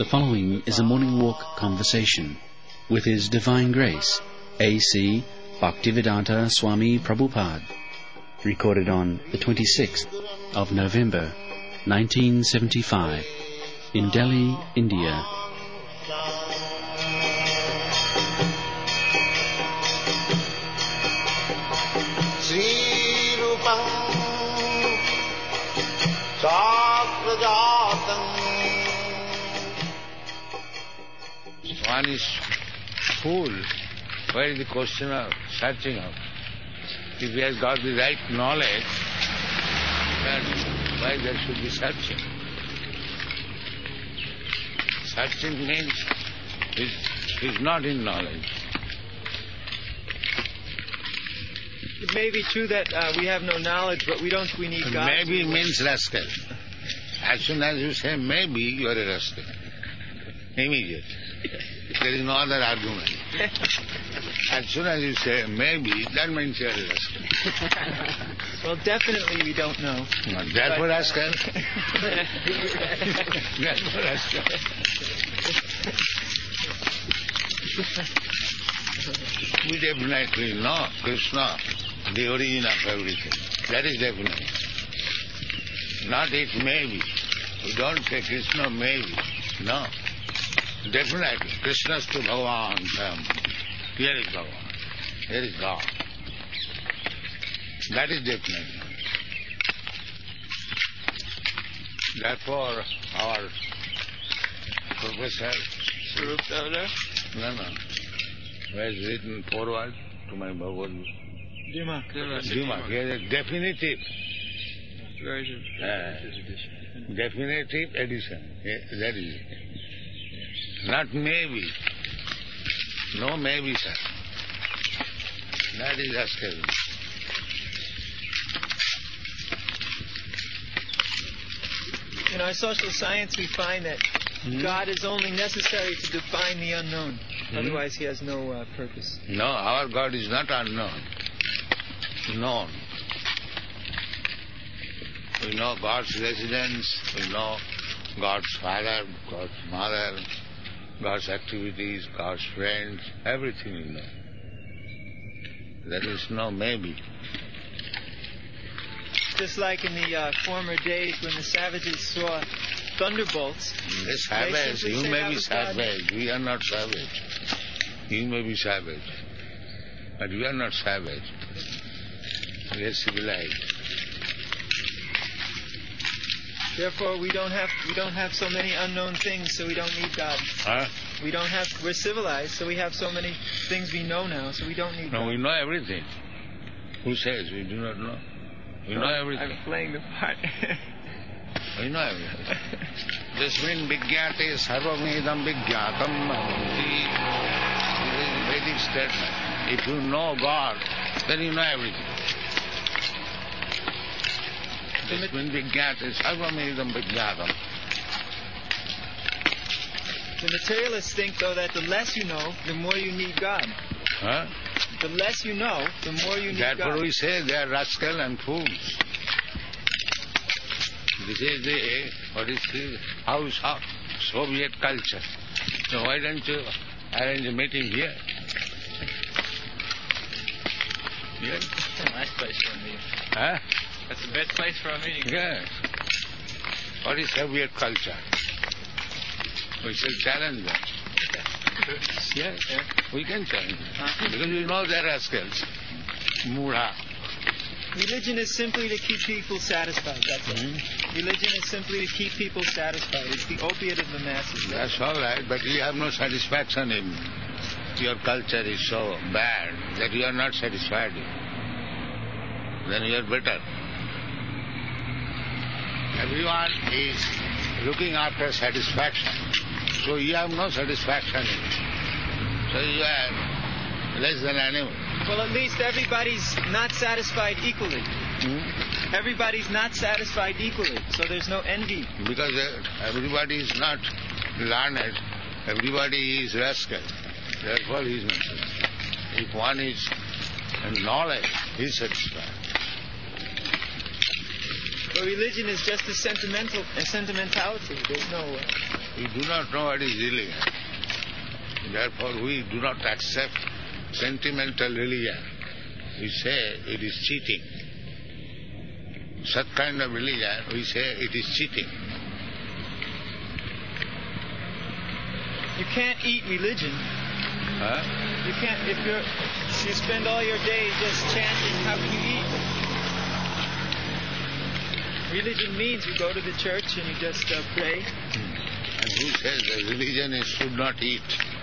following is a morning walk conversation with His Divine Grace, A.C. Bhaktivedanta Swami Prabhupada, recorded on the 26th of November, 1975, in Delhi, India. One is fool. Where is the question of searching out? If he has got the right knowledge, then why there should be searching? Searching means he's not in knowledge. It may be true that we have no knowledge, but we need God. Maybe means rascal. As soon as you say maybe, you are a rascal. Immediately. There is no other argument. As soon as you say maybe, that means you are a rascal. Well, definitely we don't know. Therefore rascal. Therefore rascal. We definitely know Krishna, the origin of everything. That is definite. Not it maybe. We don't say Krishna maybe. No. Definitely. Krishna's to Bhagavan. Here is Bhagavan. Here is God. That is definite. Therefore, our professor... No. Who has written forward to my Bhagavad Gita? Dimak. He has a definitive version. Definitive edition. That is it. Not maybe. No maybe, sir. That is rascal. In our social science, we find that God is only necessary to define the unknown. Otherwise, He has no purpose. No, our God is not unknown. Known. We know God's residence, we know God's father, God's mother, God's activities, God's friends, everything we know. There is no maybe. Just like in the former days when the savages saw thunderbolts. The savage, you may be savage, we are not savage. You may be savage, but we are not savage. We are civilized. Therefore, we don't have so many unknown things, so we don't need God. Huh? We're civilized, so we have so many things we know now, so we don't need God. No, we know everything. Who says we do not know? We know everything. I'm playing the part. We know everything. Jasmin Vigyate Sarvamedam Vigyatam Bhavati. This is a Vedic statement. If you know God, then you know everything. Jasmin Vigyate Sarvamedam Vigyatam. The materialists think, though, that the less you know, the more you need God. Huh? The less you know, the more you need God. Therefore we say they are rascal and fools. This is the house of Soviet culture. So why don't you arrange a meeting here? Yes? That's a nice place for a meeting. Huh? That's the best place for a meeting. Yes. What is Soviet culture? We shall challenge them. Yes, we can challenge them. Because we know they are rascals. Mudha. Religion is simply to keep people satisfied, that's all. Religion is simply to keep people satisfied. It's the opiate of the masses. That's all right, but you have no satisfaction in your culture is so bad that you are not satisfied. Then you are better. Everyone is looking after satisfaction. So you have no satisfaction in it. So you are less than animal. Well, at least everybody's not satisfied equally. Everybody's not satisfied equally, so there's no envy. Because everybody is not learned, everybody is rascal. Therefore he is not satisfied. If one is in knowledge, he is satisfied. But religion is just a sentimentality. There's no We do not know what is religion. Therefore, we do not accept sentimental religion. We say it is cheating. Such kind of religion, we say it is cheating. You can't eat religion. Huh? You can't, if you spend all your day just chanting, how can you eat? Religion means you go to the church and you just pray. And who says that religion is should not eat?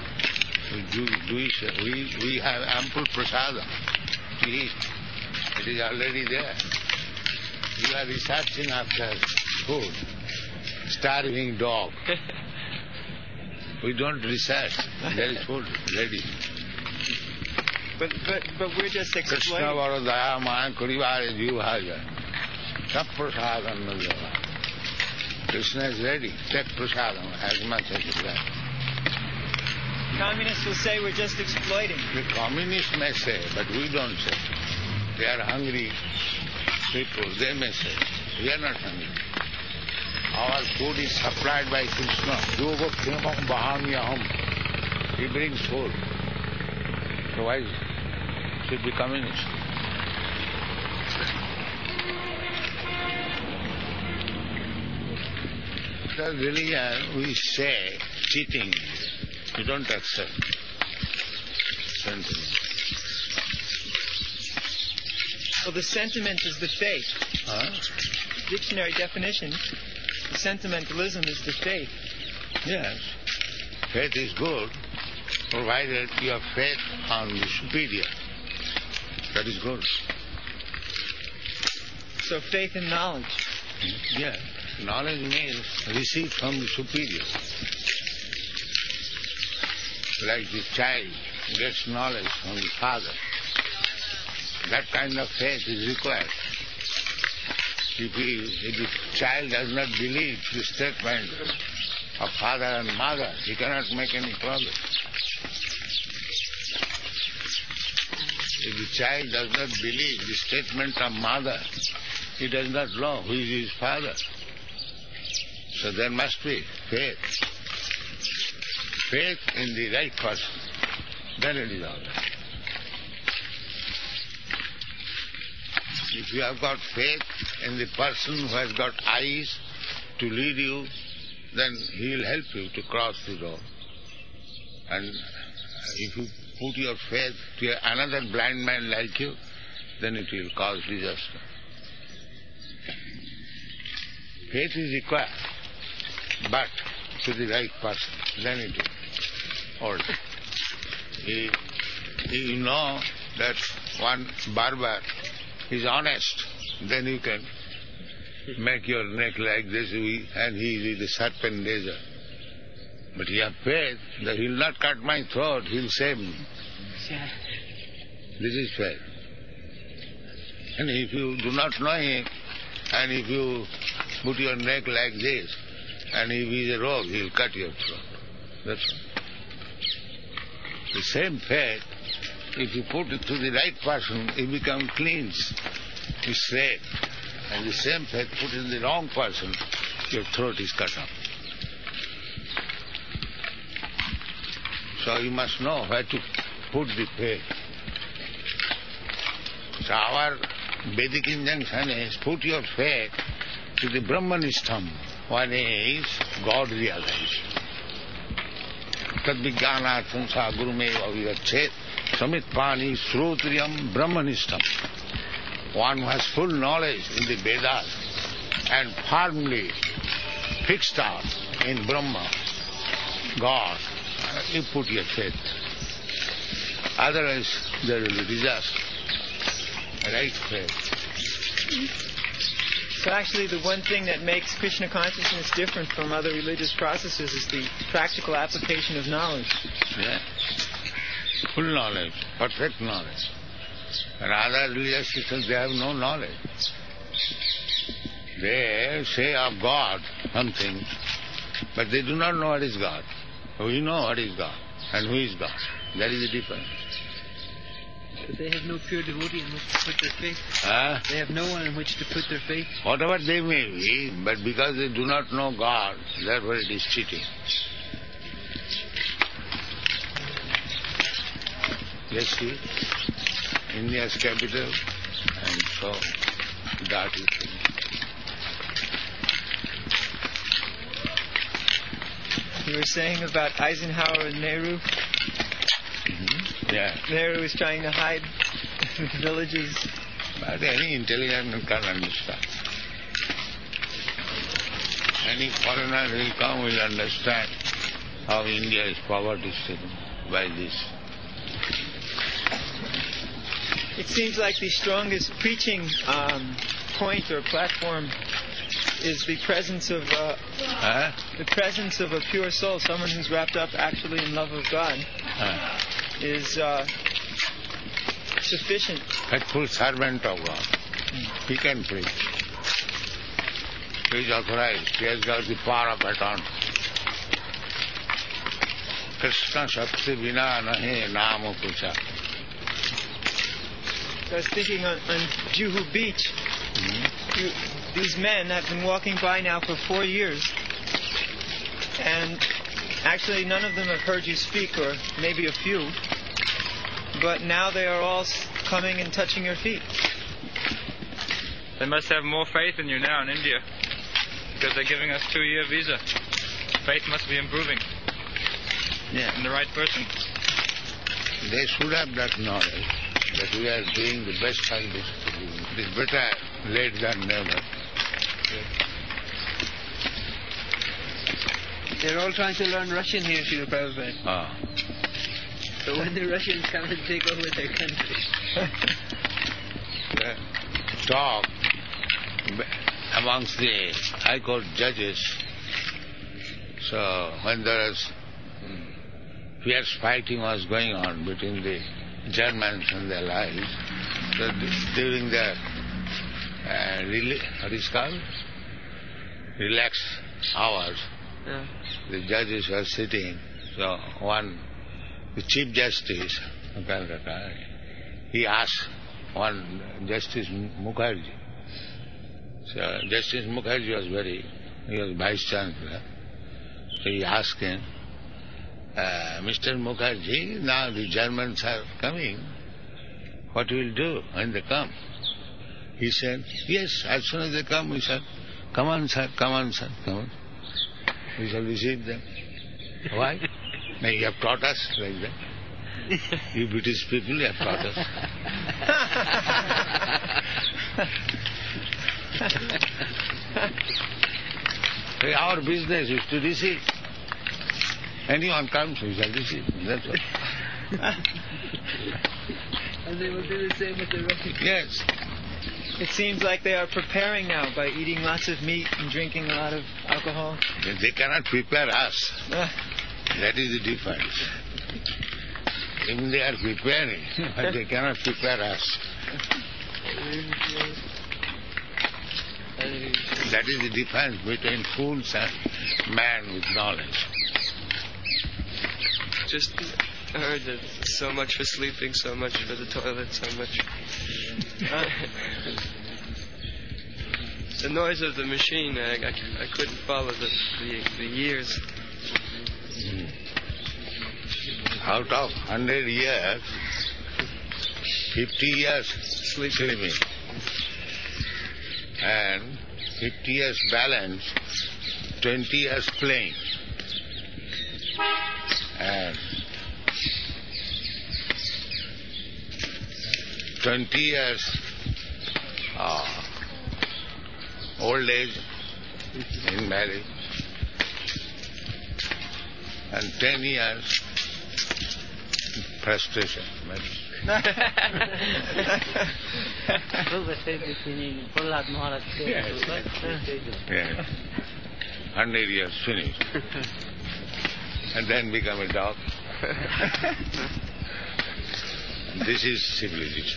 We have ample prasadam to eat. It is already there. You are researching after food. Starving dog. We don't research. There is food ready. But we're just Krishna exploiting. Varadaya Maya Kurivare Jivhaja. Sab prasadam najava. Krishna is ready. Take prasadam as much as you like. Communists will say we're just exploiting. The communists may say, but we don't say. They are hungry people. They may say. We are not hungry. Our food is supplied by Krishna. Yoga Khemam Bahanyaham. He brings food. So why should be communist? The religion we say cheating. We don't accept sentiment. Well, the sentiment is the faith. Huh? Dictionary definition, sentimentalism is the faith. Yes. Faith is good, provided you have faith on the superior. That is good. So faith in knowledge. Yes. Knowledge means received from the superior. Like the child gets knowledge from the father. That kind of faith is required. If the child does not believe the statement of father and mother, he cannot make any progress. If the child does not believe the statement of mother, he does not know who is his father. So there must be faith. Faith in the right person. Then it is all right. If you have got faith in the person who has got eyes to lead you, then he will help you to cross the road. And if you put your faith to another blind man like you, then it will cause disaster. Faith is required, but to the right person, then it is all right. You know that one barber is honest, then you can make your neck like this and he is the serpent razor. But you have faith that he will not cut my throat, he will save me. This is faith. And if you do not know him, and if you put your neck like this, and if he is a rogue, he will cut your throat. That's all. The same faith, if you put it to the right person, it becomes clean, it's straight. And the same faith put in the wrong person, your throat is cut off. So you must know where to put the faith. So our Vedic injunction is put your faith to the Brahmanishtam. One is God realization. Tadvijnanatham sa gurumeva virachet samit pani srotriyam Brahmanishtam. One who has full knowledge in the Vedas and firmly fixed out in Brahma, God, you put your faith. Otherwise there will be disaster. Right faith. So actually the one thing that makes Krishna consciousness different from other religious processes is the practical application of knowledge. Yeah. Full knowledge, perfect knowledge. And other religious systems, they have no knowledge. They say of God something, but they do not know what is God. We know what is God and who is God. That is the difference. But they have no pure devotee in which to put their faith. They have no one in which to put their faith. Whatever they may be, but because they do not know God, therefore it is cheating. Yes, see, India's capital, and so that is it. You were saying about Eisenhower and Nehru? Yeah. Nehru was trying to hide villages. But any intelligent man can understand. Any foreigner will come, will understand how India is poverty-stricken by this. It seems like the strongest preaching point or platform is the presence of a pure soul, someone who's wrapped up actually in love of God, is sufficient. Faithful servant of God. He can preach. He is authorized. He has got the power of attorney. Krishna Shakti Vina Nahe Namo Pucha. I was thinking on Juhu Beach, these men have been walking by now for 4 years, and actually none of them have heard you speak, or maybe a few, but now they are all coming and touching your feet. They must have more faith in you now in India, because they're giving us 2-year visa. Faith must be improving in the right person. They should have that knowledge that we are doing the best service to do. It is better late than never. They're all trying to learn Russian here, Srila Prabhupada. So when the Russians come and take over their country. Talk amongst the High Court judges. So when there was fierce fighting was going on between the Germans and the Allies, so during the relaxed hours, the judges were sitting. So the Chief Justice of Calcutta, he asked one Justice Mukherjee. So Justice Mukherjee he was Vice Chancellor. So he asked him, Mr. Mukherjee, now the Germans are coming. What will you do when they come? He said, yes, as soon as they come, we said, come on, sir, come on, sir, come on. We shall receive them. Why? Now you have taught us like that. You British people have taught us. Our business is to receive. Anyone comes, we shall receive. That's all. And they will do the same with the Russians. Yes. It seems like they are preparing now by eating lots of meat and drinking a lot of alcohol. They cannot prepare us. That is the difference. Even they are preparing, but they cannot prepare us. That is the difference between fools and man with knowledge. Just heard that so much for sleeping, so much for the toilet, so much. The noise of the machine, I couldn't follow the years. Out of 100 years, 50 years sleeping, and 50 years balance, 20 years playing, and 20 years old age in marriage, and 10 years frustration. Yes. 100 years finished. And then become a dog. This is civilization.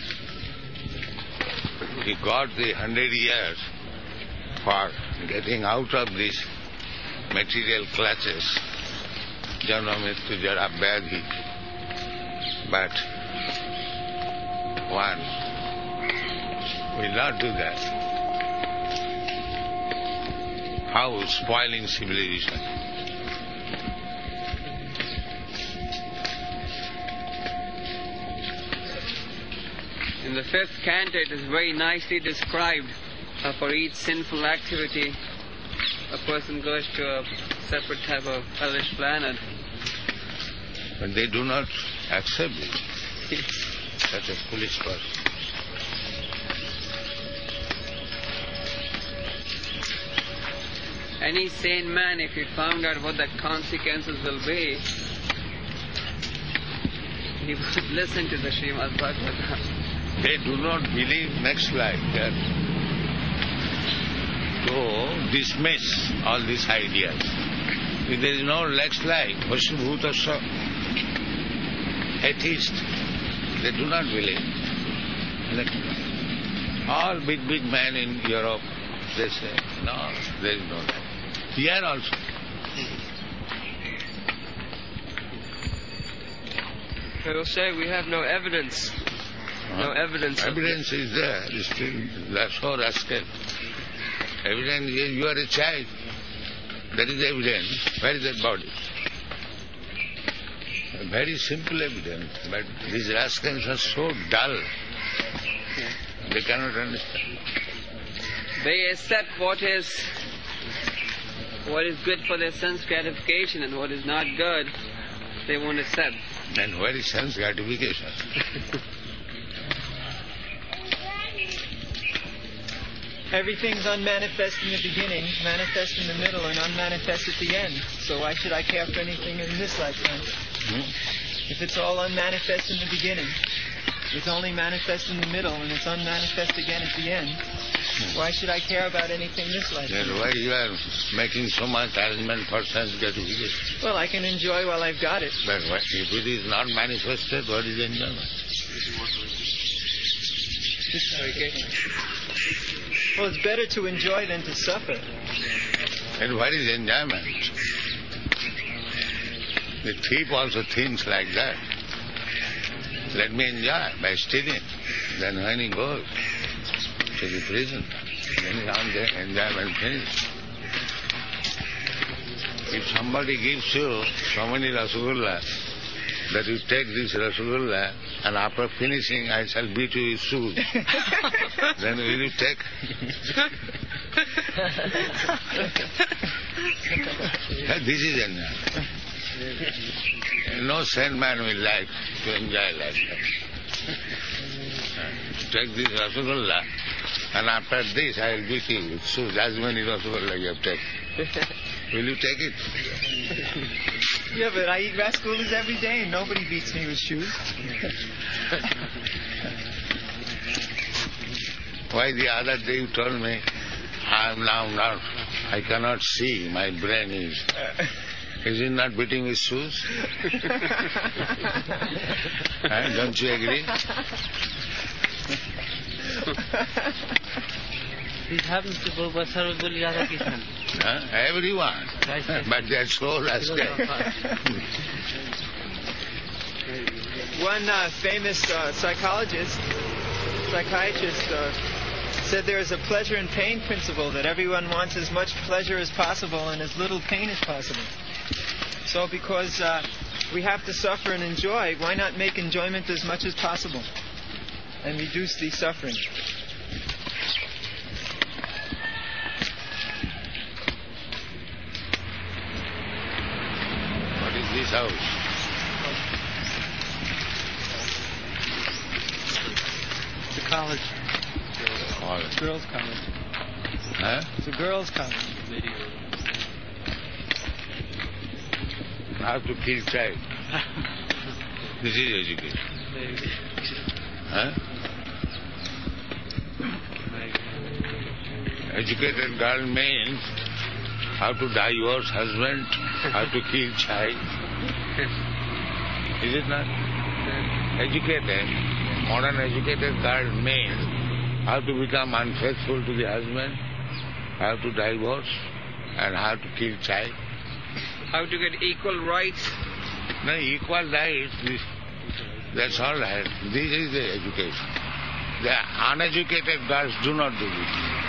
He got the 100 years for getting out of these material clutches. Janma Mrityu Jara Vyadhi. But one. Will not do that. How spoiling civilization. In the 5th canto, it is very nicely described for each sinful activity, a person goes to a separate type of hellish planet. But they do not accept it. Such a foolish person. Any sane man, if he found out what the consequences will be, he would listen to the Srimad Bhagavatam. They do not believe next life. They to dismiss all these ideas. If there is no next life, Vasubhutasya, atheist, they do not believe. All big men in Europe, they say, no, there is no life. Here also. They will say we have no evidence. No evidence. Evidence is there. It's still, that's so rascal. Evidence is you are a child. That is evidence. Where is that body? A very simple evidence. But these rascals are so dull. They cannot understand. They accept what is good for their sense gratification, and what is not good, they won't accept. And where is sense gratification? Everything's unmanifest in the beginning, manifest in the middle, and unmanifest at the end. So why should I care for anything in this lifetime? If it's all unmanifest in the beginning, it's only manifest in the middle, and it's unmanifest again at the end, why should I care about anything this lifetime? Then why you are making so much arrangement for sense gratification? Well, I can enjoy while I've got it. But if it is not manifested, what is enjoyment? Well, it's better to enjoy than to suffer. And what is enjoyment? The thief also thinks like that. Let me enjoy by stealing. Then when he goes to the prison, then he found the enjoyment finished. If somebody gives you so many Rasgulla, that you take this Rasgulla and after finishing I shall beat you with shoes, then will you take? This is enjoyment. No sane man will like to enjoy like that. Take this Rasgulla and after this I will beat you with shoes, as many Rasgulla you have taken. Will you take it? Yeah, but I eat rasgullas every day and nobody beats me with shoes. Why the other day you told me, I cannot see, my brain is. Is it not beating with shoes? Don't you agree? This happens to Professor Radhakrishnan. Everyone. But that's so rascal. One famous psychiatrist said there is a pleasure and pain principle, that everyone wants as much pleasure as possible and as little pain as possible. So because we have to suffer and enjoy, why not make enjoyment as much as possible and reduce the suffering? What is this house? It's a college. Girls' college. Huh? It's a girls' college. How to kill child. This is education. Huh? Educated girl means how to divorce husband, how to kill child. Is it not? Educated, modern educated girl means how to become unfaithful to the husband, how to divorce, and how to kill child. How to get equal rights? No, equal rights, That's all right. This is the education. The uneducated girls do not do this.